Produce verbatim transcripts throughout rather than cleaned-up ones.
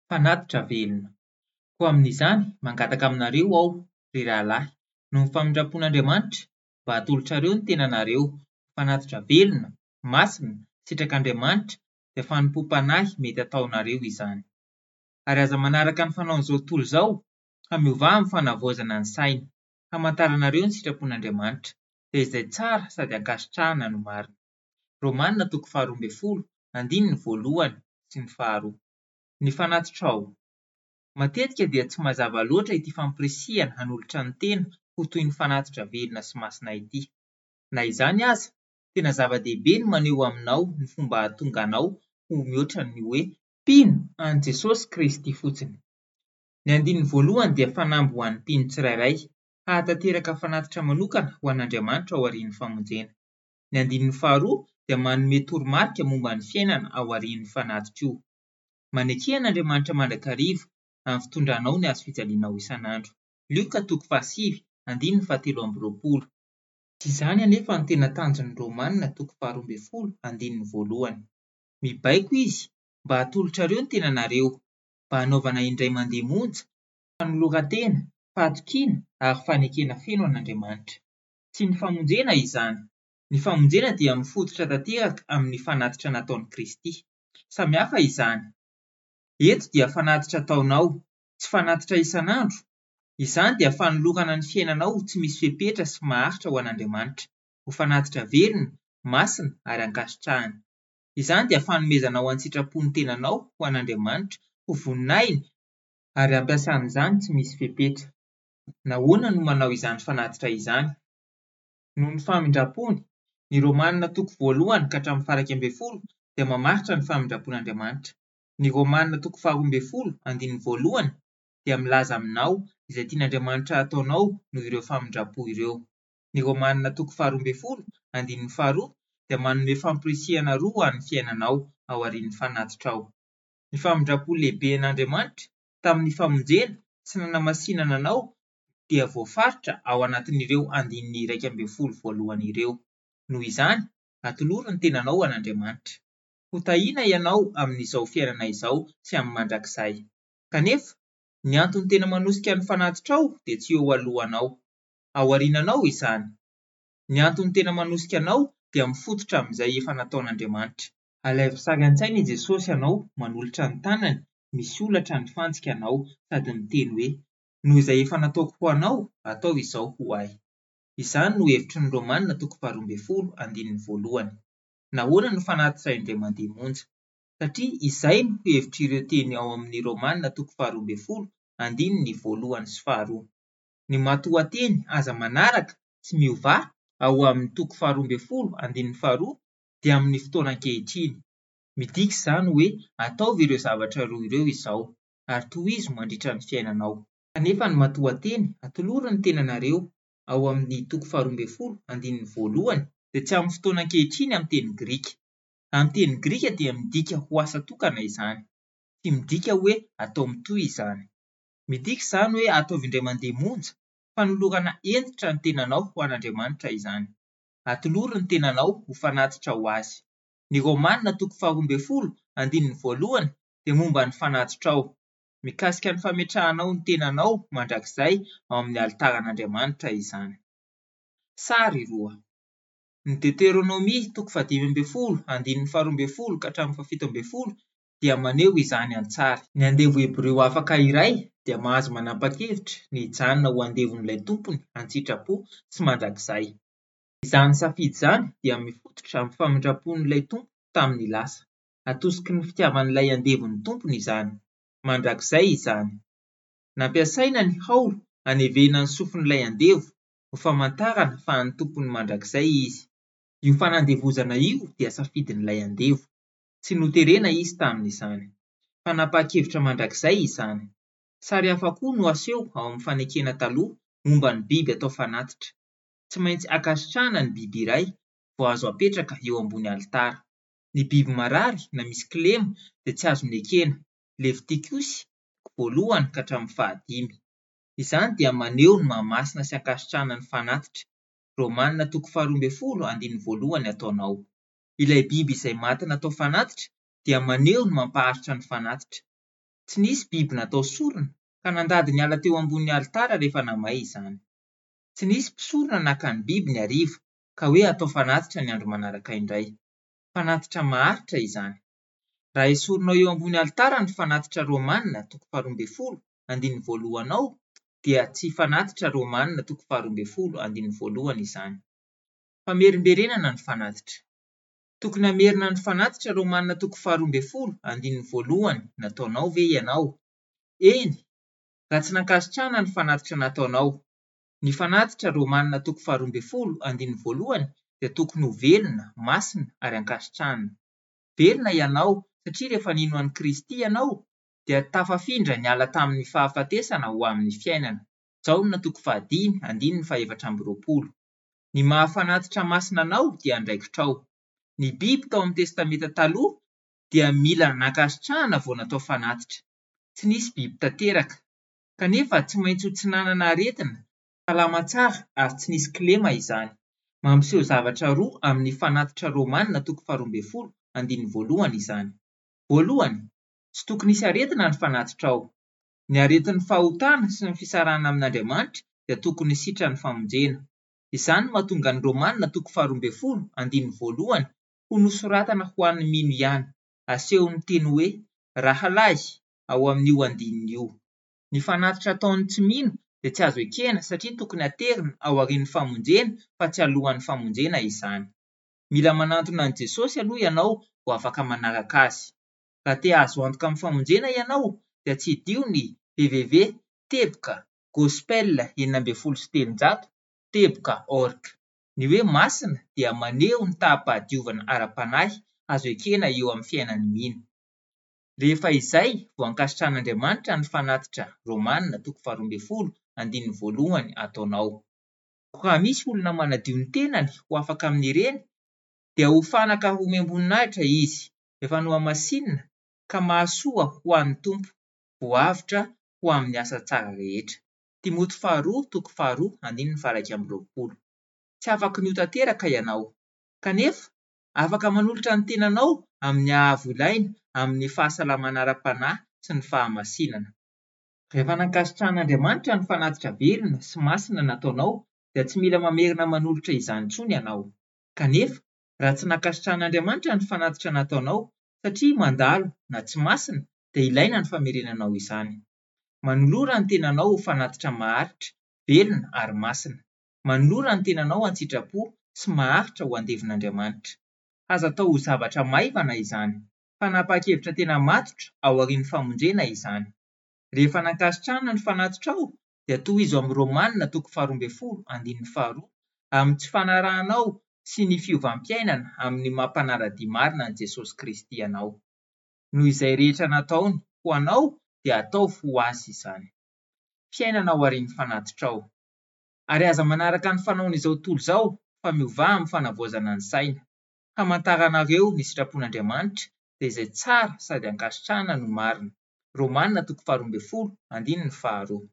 Fanatitra velona. Koa amin'izany mangataka aminareo aho, ry rahalahy, noho ny famindrapon'Andriamanitra mba hatolotrareo ny tenanareo, fanatitra velona, masina, sitrak'Andriamanitra dia fanompo-panahy mety ataonareo izany. Ary aza manaraka ny fanaon'izao tontolo izao, ka miovaha amin'ny fanavaozana ny saina, hamantaranareo ny sitrapon'Andriamanitra, dia izay tsara sady ankasitrahana no marina. Romanina toko faharoa ambin'ny folo, andininy voalohany sy ny faharoa. Ny fanatitra ao. Matetika dia tsy mazava loatra ity fampirisihana hanolotra ny tena ho toy ny fanatitra velona sy masina ity. Na izany aza, tena zava-dehibe ny maneho aminao ny fomba hahatonga anao ho mihoatra ny hoe mpino an'i Jesosy Kristy fotsiny. Ny andininy voalohany dia fanamby ho an'ny mpino tsirairay, hahatanteraka fanatitra manokana ho an'Andriamanitra ao aorian'ny famonjena. Ny andininy faharoa dia manome toromarika momba ny fiainana ao aorian'ny fanatitra io. Manekena Andriamanitra mandrakariva amin'ny fitondranao ny hazo-fijalianao isan'andro. Lioka toko fahasivy, andininy fahatelo amby roapolo. Tsy izany anefa ny tena tanjon'ny Romanina toko faharoa ambin'ny folo, andininy voalohany. Mibaiko izy mba hatolotrareo ny tenanareo, mba hanaovana indray mandeha monja, fanoloran-tena, fahatokiana ary fanekena feno an'Andriamanitra. Tsy ny famonjena izany. Ny famonjena dia mifototra tanteraka amin'ny fanatitra nataon'i Kristy. Samihafa izany. Eto dia fanatitra ataonao, tsy fanatitra isan'andro. Izany dia fanolorana ny fiainanao tsy misy fepetra sy maharitra ho an'Andriamanitra, ho fanatitra velona, masina ary ankasitrahana. Izany dia fanomezanao any sitrapon'ny tenanao ho an'Andriamanitra, ho voninahiny ary ampiasan'izany tsy misy fepetra. Nahoana no manao izany fanatitra izany? Noho ny famindrapony, ny Romanina toko voalohany ka hatramin'ny faha iraika ambin'ny folo dia mamaritra ny famindrapon'Andriamanitra. Ny Romanina toko faharoa ambin'ny folo, andininy voalohany dia milaza aminao izay tian'Andriamanitra ataonao noho ireo famindrapo ireo. Ny Romanina toko faharoa ambin'ny folo, andininy faharoa dia manome fampirisihana roa amin'ny fiainanao ao aorian'ny fanatitra ao. Ny famindrapo lehibe an'Andriamanitra tamin'ny famonjena sy nanamasinana anao dia voafaritra ao anatin'ireo andininy iraika ambin'ny folo voalohany ireo. Noho izany, atoloro ny tenanao an'Andriamanitra. Ho tahiana ianao amin'izao fiainana izao sy amin'ny mandrakizay. Kanefa, ny antony tena manosika ny fanatitra ao dia tsy eo alohanao. Ao aoriananao izany. Ny antony tena manosika anao dia mifototra amin'izay efa nataon'Andriamanitra. Alaivo sary an-tsaina i Jesosy anao manolotra ny tanany, misy olatra ny fantsika anao sady miteny hoe noho izay efa nataoko ho anao, atao izao ho ahy. Izany no hevitry ny Romanina toko faharoa ambin'ny folo, andininy voalohany. Nahoana no fanatitra indray mandeha monja? Satria izay no hevitr'ireo teny ao amin'ny Romanina toko faharoa ambin'ny folo, andininy voalohany sy faharoa. Ny matoan-teny aza manaraka sy miovaha ao amin'ny toko faharoa ambin'ny folo, andininy faharoa dia amin'ny fotoana ankehitriny. Midika izany hoe ataovy ireo zavatra roa ireo izao ary tohizo mandritra ny fiainanao. Kanefa ny matoan-teny atoloro ny tenanareo ao amin'ny toko faharoa ambin'ny folo, andininy voalohany dia tsy amin'ny fotoana ankehitriny amin'ny teny Grika. Amin'ny teny Grika dia midika ho asa tokana izany. Tsy midika hoe atao mitohy izany. Midika izany hoe ataovy indray mandeha monja, fanolorana entitra ny tenanao ho an'Andriamanitra izany. Atoloro ny tenanao ho fanatitra ho azy. Ny Romanina toko faharoa ambin'ny folo, andininy voalohany dia momba ny fanatitra ao. Mikasika ny fametrahanao ny tenanao mandrakizay ao amin'ny alitaran'Andriamanitra izany. Sary roa. Ny Deutéronomie toko fahadimy ambin'ny folo, andininy faharoa ambin'ny folo ka hatramin'ny fahafito ambin'ny folo dia maneho izany an-tsary. Ny andevo Hebreo afaka iray dia mahazo manapa-kevitra ny hijanona ho andevon'ilay tompony an-tsitrapo sy mandrakizay. Izany safidy izany dia mifototra amin'ny famindrapon'ilay tompo tamin'ny lasa. Atosiky ny fitiavan'ilay andevon'ny tompony izany. Mandrakizay izany. Nampiasaina ny haolo hanevena ny sofin'ilay andevo ho famantarana fa ny tompony mandrakizay izy. Io fanandevozana io dia safidin'ilay andevo. Tsy noterena izy tamin'izany. Fanapa-kevitra mandrakizay izany. Sary hafa koa no aseho ao amin'ny fanekena taloha momba ny biby atao fanatitra. Tsy maintsy ankasitrahana ny biby iray vao azo apetraka eo ambony alitara. Ny biby marary na misy kilema dia tsy azo nekena. Levitikosy voalohany ka hatramin'ny fahadimy. Izany dia maneho ny mahamasina sy ankasitrahana ny fanatitra. Romanina toko faharoa ambin'ny folo, andininy voalohany ataonao. Ilay biby izay maty natao fanatitra dia maneho ny mampaharitra ny fanatitra. Tsy nisy biby natao sorona ka nandady niala teo ambony alitara rehefa namay izany. Tsy nisy mpisorona naka ny biby ny hariva ka hoe atao fanatitra ny andro manaraka indray. Fanatitra maharitra izany. Raha esorinao eo ambony alitara ny fanatitra Romanina toko faha roa ambin'ny folo andininy voalohanao dia tsy fanatitra Romanina toko faha roa ambin'ny folo andininy voalohany izany. Famerimberenana ny fanatitra. Tokony hamerina ny fanatitra Romanina toko faha roa ambin'ny folo andininy voalohany nataonao ve ianao? Eny, raha tsy nankasitrahana ny fanatitra nataonao. Ny fanatitra Romanina toko faha roa ambin'ny folo andininy voalohany dia tokony ho velona, masina ary ankasitrahana. Velona ianao satria rehefa nino an'i Kristy ianao dia tafafindra niala tamin'ny fahafatesana ho amin'ny fiainana. Jaona toko fahadimy andininy faha efatra amby roapolo. Ny mahafanatitra masina anao dia andraikitrao. Ny biby tao amin'ny testameta taloha dia mila nankasitrahana vao natao fanatitra. Tsy nisy biby tanteraka. Kanefa tsy maintsy ho tsinanana aretina, salama tsara ary tsy nisy kilema izany. Mampiseho zavatra roa amin'ny fanatitra Romanina toko faha roa ambin'ny folo andininy voalohany izany. Voalohany, tsy tokony hisy aretina ny fanatitra ao. Ny aretin'ny fahotana sy ny fisarahana amin'Andriamanitra dia tokony sitrany famonjena. Izany mahatonga ny Romanina toko faha roa ambin'ny folo andininy voalohany ho nosoratana ho an'ny mino ihany. Asehony teny hoe rahalahy ao amin'io andininy io. Ny fanatitra ataon'ny tsy mino dia tsy azo ekena satria tokony aterina ao aorian'ny famonjena fa tsy alohan'ny famonjena izany. Mila manantona an'i Jesosy aloha ianao ho afaka manaraka azy. Raha te azo antoka amin'ny famonjena ianao dia tsy idio ny w w w teboka gospel enina ambin'ny folo sy telonjato teboka org. Ny hoe masina dia maneho ny tahapahadiovana ara-panahy azo ekena eo amin'ny fiainan'ny mino. Rehefa izay vao ankasitran'Andriamanitra ny fanatitra Romanina toko faha roa ambin'ny folo andininy voalohany ataonao. Raha misy olona manadio ny tenany ho afaka amin'ireny dia ho fanaka ho miamboninahitra izy, efa nohamasinina ka mahasoa ho an'ny tompo, voavitra ho amin'ny asa tsara rehetra. Timoty faharoa toko faharoa andininy faha iraika amby roapolo. Tsy afaka ny ho tanteraka ianao, kanefa afaka manolotra ny tenanao amin'ny ahavo ilaina amin'ny fahasalamana ara-panahy sy ny fahamasinana. Rehefa nankasitrahan'Andriamanitra ny fanatitra velona sy masina nataonao dia tsy mila mamerina manolotra izany intsony ianao. Kanefa raha tsy nankasitrahan'Andriamanitra ny fanatitra nataonao satria mandalo na tsy masina dia ilaina ny famerenanao izany. Manolora ny tenanao ho fanatitra maharitra, velona ary masina. Manolora ny tenanao an-tsitrapo sy maharitra ho andevin'Andriamanitra. Aza atao ho zavatra maivana izany, fanapakevitra tena matotra ao aorian'ny famonjena izany. Rehefa nankasitrahana ny fanatitra ao dia toy izy amin'ny Romanina toko faha roa ambin'ny folo andininy faharoa amin'ny tsy fanarahanao sy ny fiovam-piainana amin'ny mampanara-dia marina an'i Jesosy Kristy ianao. Noho izay rehetra nataony ho anao dia atao ho azy izany. Fiainana ao aorian'ny fanatitra ao. Ary aza manaraka ny fanaony izao tontolo izao fa miovaha amin'ny fanavaozana ny saina. Hamantaranareo ny sitrapon'Andriamanitra dia izay tsara sady ankasitrahana no marina. Romanina toko faha roa ambin'ny folo andininy faharoa.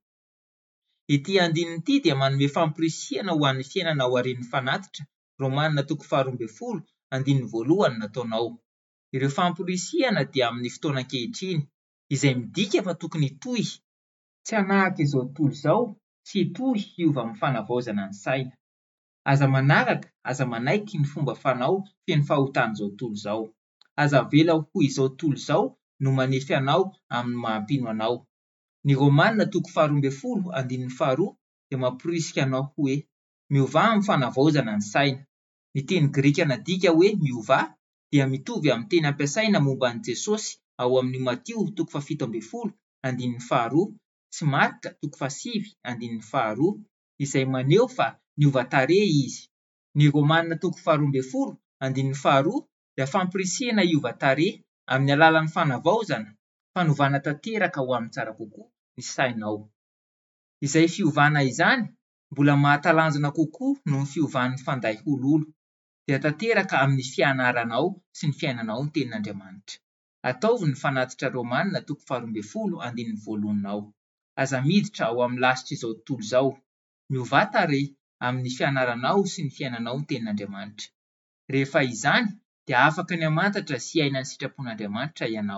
Ity andininy ity dia manome famporisihana ho an'ny fiainana ao aorian'ny fanatitra Romanina toko faha roa ambin'ny folo andininy voalohany nataonao. Ireo famporisihana dia amin'ny fotoana ankehitriny izay midika fa tokony hitohy. Tsy hanahaka izao tontolo izao sy hitohy hiova amin'ny fanavaozana ny saina. Aza manaraka, aza manaiky ny fomba fanao feno fahotan'izao tontolo izao. Aza avela ho izao tontolo izao no manefy anao amin'ny mahampino anao. Ny Romanina toko faha roa ambin'ny folo andininy faharoa dia mamporisika anao hoe miovaha amin'ny fanavaozana ny saina. Ny teny Grika nadika hoe miovaha dia mitovy amin'ny teny ampiasaina momba an'i Jesosy ao amin'ny Matio toko faha fito ambin'ny folo andininy faharoa sy Marka toko faha sivy andininy faharoa izay maneho fa niova tarehy izy. Ny Romanina toko faha roa ambin'ny folo andininy faharoa dia famporisihana hiova tarehy amin'ny alalan'ny fanavaozana, fanovana tanteraka ho amin'ny tsara kokoa ny sainao. Izay fiovana izany mbola mahatalanjona kokoa noho ny fiovan'ny fanday ololo dia tanteraka amin'ny fianaranao sy ny fiainanao ny tenin'Andriamanitra. Ataovy ny fanatitra Romanina toko faha roa ambin'ny folo andininy voalohanao. Aza miditra ao amin'ny lasitra izao tontolo izao, miova tarehy amin'ny fianaranao sy ny fiainanao ny tenin'Andriamanitra. Rehefa izany dia afaka ny hamantatra sy hiaina ny sitrapon'Andriamanitra ianao.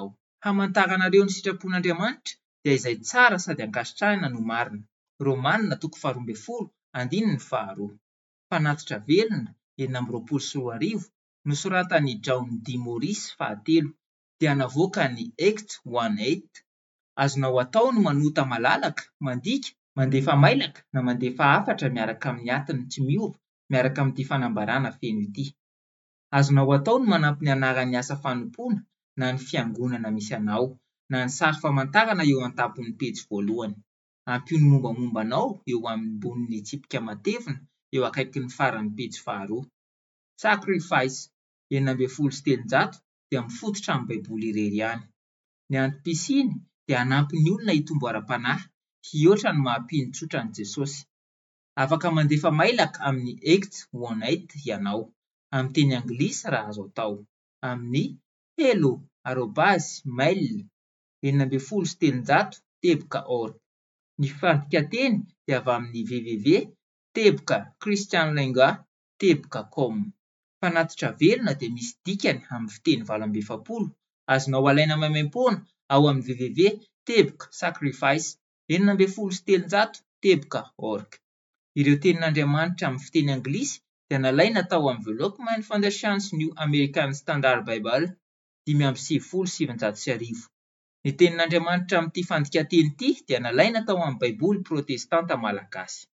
hamantaranareo ny sitrapon'Andriamanitra dia izay tsara sady ankasitrahana no marina. Romanina toko faharoa ambin'ny folo andininy faharoa. Fanatitra velona enina amby roapolo sy roa arivo nosoratan'i John D. Morris fahatelo dia navoaka ny Act one eight. Azonao atao ny manota malalaka, mandika, mandefa mailaka na mandefa hafatra miaraka amin'ny atiny tsy miova miaraka amin'ity fanambarana feno ity. Azonao atao ny manampy ny anaran'ny asa fanompoana na ny fiangonana misy anao na ny sary famantarana eo an-tampon'ny pejy voalohany. Ampio ny mombamombanao eo ambonin'ny tsipika matevina eo akaikin'ny faran'ny pejy faharoa. Sacrifice enina ambin'ny folo sy telonjato dia mifototra amin'ny baiboly irery ihany. Ny antom-pisiny dia hanampy ny olona hitombo ara-panahy hihoatra ny mahampihintsotra an'i Jesosy. Afaka mandefa mailaka amin'ny Act one eight ianao amin'ny teny anglisy raha azo atao amin'ny hello arobase mail enina ambin'ny folo sy telonjato teboka org. Ny fandika teny dia avy amin'ny www teboka christianlingua teboka com. Fanatitra velona dia misy dikany amin'ny fiteny valo amby efapolo. Azonao alaina maimaimpoana ao amin'ny www teboka sacrifice enina ambin'ny folo sy telonjato teboka org. Ireo tenin'Andriamanitra amin'ny fiteny anglisy dia nalaina tao amin'ny The Lockman Foundation's New American Standard Bible dimy amby sivifolo sy sivinjato sy arivo. Ny tenin'Andriamanitra amin'ity fandika teny ity dia nalaina tao amin'ny baiboly protestanta malagasy.